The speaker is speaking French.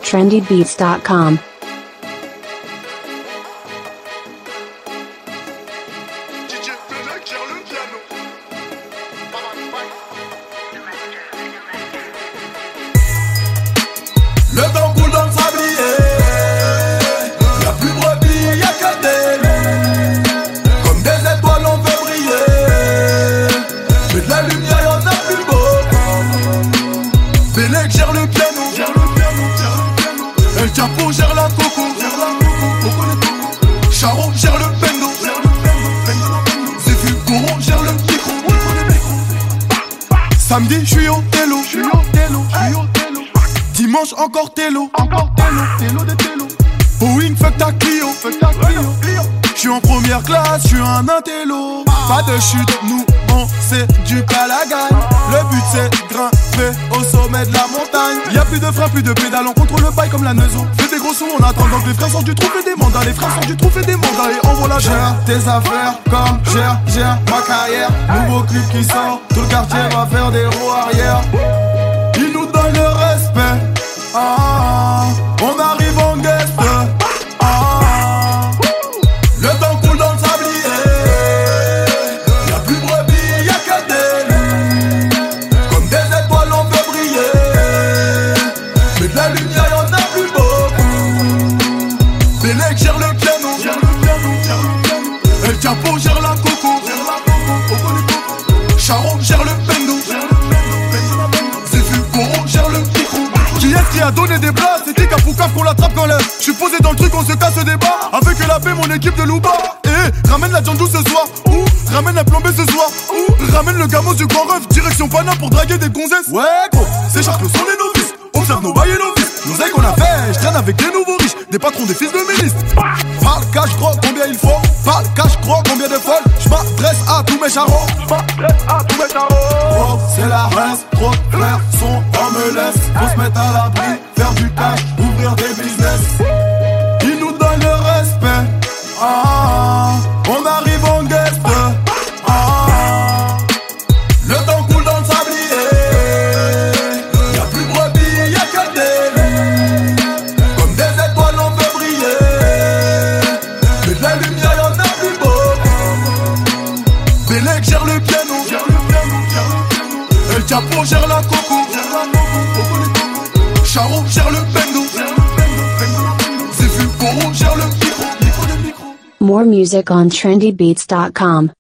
trendybeats.com. Le temps coule dans le sablier. Y'a plus de brebis, y'a que des loups. Comme des étoiles on veut briller. Mais de la lumière y'en a plus beau. Bélec gère le piano. El Chapo gère la coco. Charo gère le pendo. Zéfu Goron gère le micro. Samedi j'suis au télo. Dimanche encore télo. Télo de télo. Boeing fuck ta Clio. J'suis en première classe, j'suis un intello. Pas de chute, nous on s'éduque à la gagne. Le but c'est grimper au sommet de la montagne. Y'a plus de frein, plus de pédale, on contrôle le bail comme la Neuzo. Fais des gros sous, on attend donc les frères sortent du trou, fais des mandats. Les frères sortent du trou, fais des mandats et envoie la gère tes affaires comme gère ma carrière. Nouveau clip qui sort, tout le quartier va faire des roues arrière. Ils nous donnent le respect. On arrive en guest. Le temps coule dans le sablier. Y'a plus de brebis, y'a que des loups. Comme des étoiles on veut briller. Mais de la lumière y'en a plus beaucoup. Bélec gère le piano. El Chapo gère la coco. Charo gère le pendo. Zéfu Goron gère le micro. Qui a donné des blagues? C'est qui Capoucaf qu'on l'attrape quand l'air. J'suis posé dans le truc, on se casse le débat. Avec la paix, mon équipe de Louba. Ramène la Djandou ce soir. Ramène la plombée ce soir. Ramène le gamos du Grand Ref. Direction Pana pour draguer des gonzesses. Ouais gros, ces charcles sont les novices. Observe nos bails et nos vices. L'oseille qu'on a fait, j'traîne avec des nouveaux riches. Des patrons, des fils de ministres. Parle cash gros, combien il faut. Parle cash gros, combien de folles. J'm'adresse à tous mes charros. Gros, c'est la rince. Trop de frères sont en me laisse. Faut se mettre à l'abri, faire du cash, ouvrir des business. Ils nous donnent le respect. On arrive en guest. Le temps coule dans le sablier. Y'a plus de brebis, y'a que des loups. Comme des étoiles on veut briller. Mais de la lumière y'en a plus beau. Bélec gère le piano. El Chapo gère la coco. Charo gère le pendo. Zéfu Goron gère le micro. More music on trendybeats.com.